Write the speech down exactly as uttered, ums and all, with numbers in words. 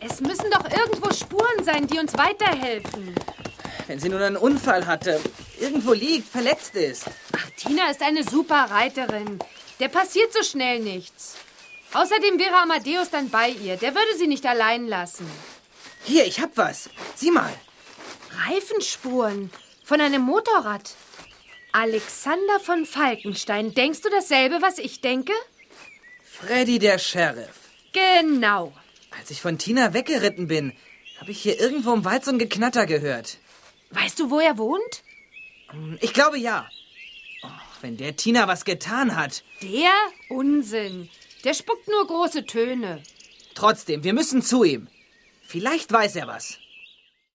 Es müssen doch irgendwo Spuren sein, die uns weiterhelfen. Wenn sie nun einen Unfall hatte, irgendwo liegt, verletzt ist. Ach, Tina ist eine super Reiterin. Der passiert so schnell nichts. Außerdem wäre Amadeus dann bei ihr. Der würde sie nicht allein lassen. Hier, ich hab was. Sieh mal. Reifenspuren von einem Motorrad. Alexander von Falkenstein. Denkst du dasselbe, was ich denke? Freddy der Sheriff. Genau. Als ich von Tina weggeritten bin, habe ich hier irgendwo im Wald so ein Geknatter gehört. Weißt du, wo er wohnt? Ich glaube, ja. Oh, wenn der Tina was getan hat. Der? Unsinn. Der spuckt nur große Töne. Trotzdem, wir müssen zu ihm. Vielleicht weiß er was.